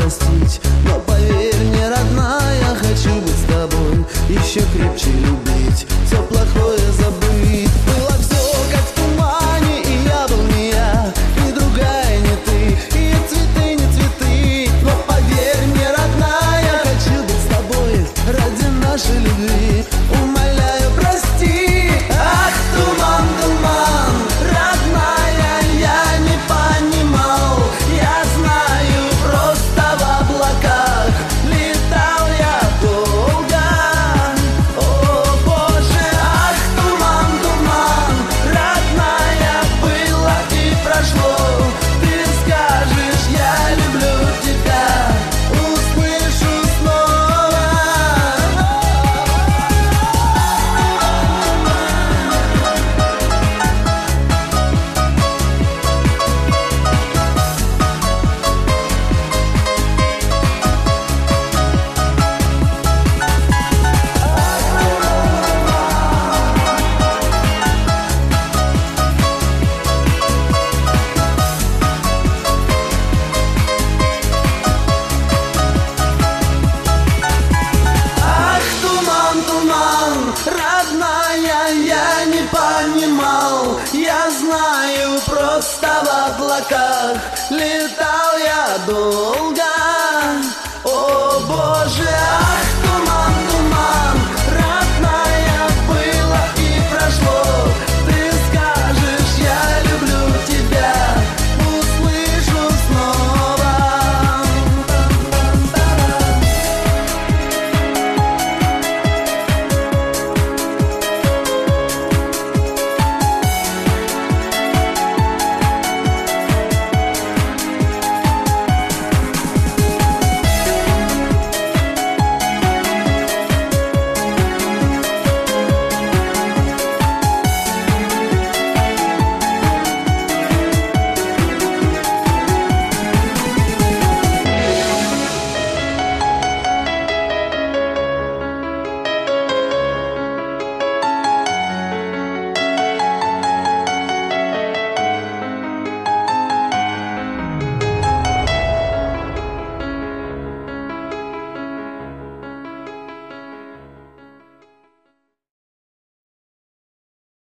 простить. Но поверь мне, родная, хочу быть с тобой, еще крепче любить, все плохое забыть. Было все как в тумане, и я был не я, и другая не ты, и цветы не цветы. Но поверь мне, родная, хочу быть с тобой ради нашей любви. Умоляю, прости. Ах, туман, туман, родная, я не понимал. Я знаю, просто в облаках летал я долго. О, Боже, ах, туман, туман, родная, было и прошло. Ты скажешь, я люблю тебя, услышу снова. Ах, туман, туман, родная, я не понимал. Я знаю, просто в облаках летал